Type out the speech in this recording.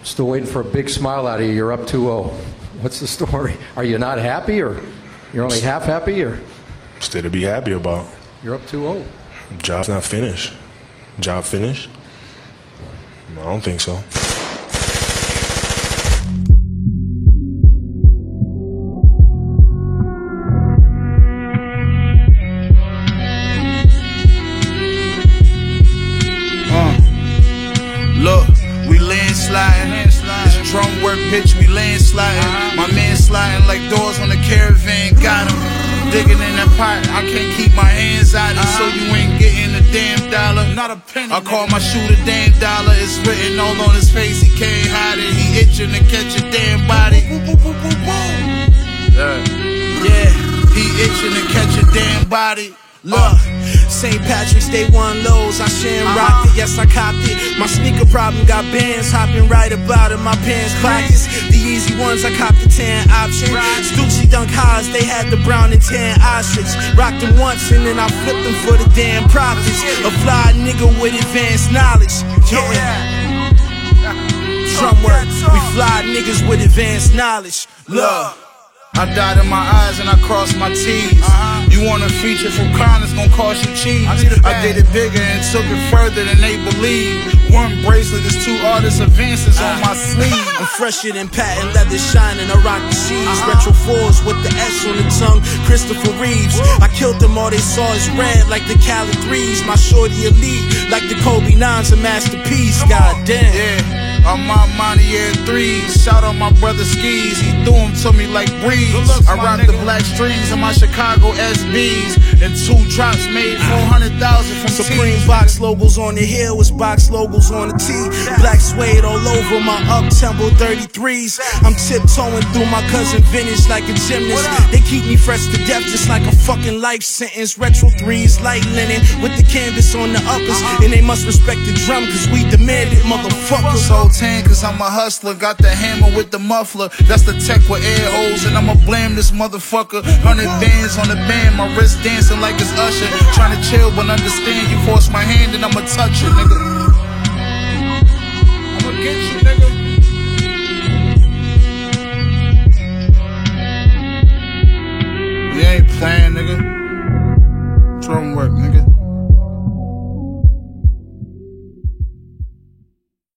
Still waiting for a big smile out of you. You're up 2-0. What's the story? Are you not happy, or you're only half happy, or? Still to be happy about. You're up 2-0. Job's not finished. Job finished? I don't think so. Look, we landsliding. This drum work bitch, we landsliding. My man sliding like doors on a caravan. Got him digging in that pot. I can't keep my hands out it, so you ain't getting a damn dollar. Not a penny. I call my shooter damn dollar. It's written all on his face. He can't hide it. He itching to catch a damn body. Yeah, he itching to catch a damn body. Look, St. Patrick's Day 1 lows, I share and rocked it, yes I copped it. My sneaker problem got bands hopping right about in my pants pockets. The easy ones, I copped the tan option. Stussy Dunk Highs, they had the brown and tan ostrich. Rocked them once and then I flipped them for the damn profits. A fly nigga with advanced knowledge. Yeah. Drum work, we fly niggas with advanced knowledge. Look, I dotted my I's and I crossed my T's. You want a feature from Crown, it's gon' cost you cheese. I did it bigger and took it further than they believe. One bracelet is 2 artist advances on my sleeve. I'm fresher than patent leather shining, I rock the C's. Retro 4s with the S on the tongue, Christopher Reeves. I killed them all they saw is red like the Cali 3s. My shorty elite like the Kobe 9's a masterpiece. Goddamn. Yeah. On my Montier 3s, shout out my brother Skis, he threw them to me like breeze. I rock the black strings on my Chicago SBs, and 2 drops made 400,000 from Supreme T's. box logos on the hill, was box logos on the tee. Black suede all over my up-tempo 33s. I'm tiptoeing through my cousin vintage like a gymnast. They keep me fresh to death just like a fucking life sentence. Retro 3s, light linen, with the canvas on the uppers. And they must respect the drum cause we demand it, motherfuckers. So 10 cause I'm a hustler, got the hammer with the muffler. That's the tech with air holes and I'ma blame this motherfucker. 100 bands on the band, my wrist dancing like it's Usher. Trying to chill but understand you force my hand and I'ma touch it, nigga. I'ma get you, nigga.